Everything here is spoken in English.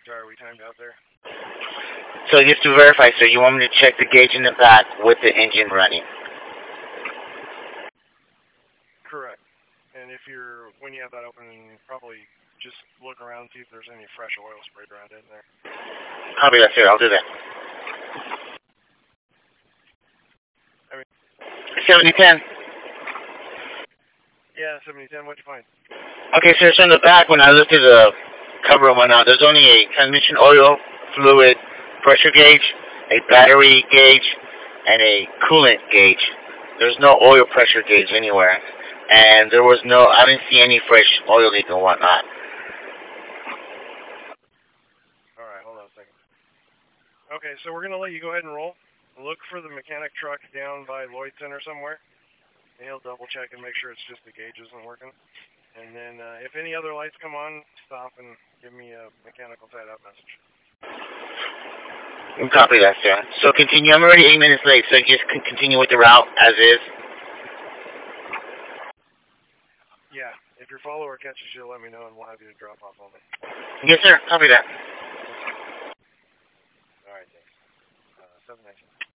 Sorry, we timed out there. So just to verify, sir, you want me to check the gauge in the back with the engine running? Correct. And when you have that open, probably just look around, see if there's any fresh oil sprayed around in there. Copy that, sir. I'll do that. 7010. Yeah, 7010. What'd you find? Okay, sir. So in the back, when I looked at the cover and whatnot, there's only a transmission oil fluid pressure gauge, a battery gauge, and a coolant gauge. There's no oil pressure gauge anywhere. And I didn't see any fresh oil leak and whatnot. Alright, hold on a second. Okay, so we're going to let you go ahead and roll. Look for the mechanic truck down by Lloyd Center somewhere. And he'll double check and make sure it's just the gauge isn't working. And then if any other lights come on, stop and give me a mechanical tied-out message. Copy that, sir. So continue. I'm already 8 minutes late, so just continue with the route as is. Yeah, if your follower catches you, let me know and we'll have you drop off on it. Yes, sir. Copy that.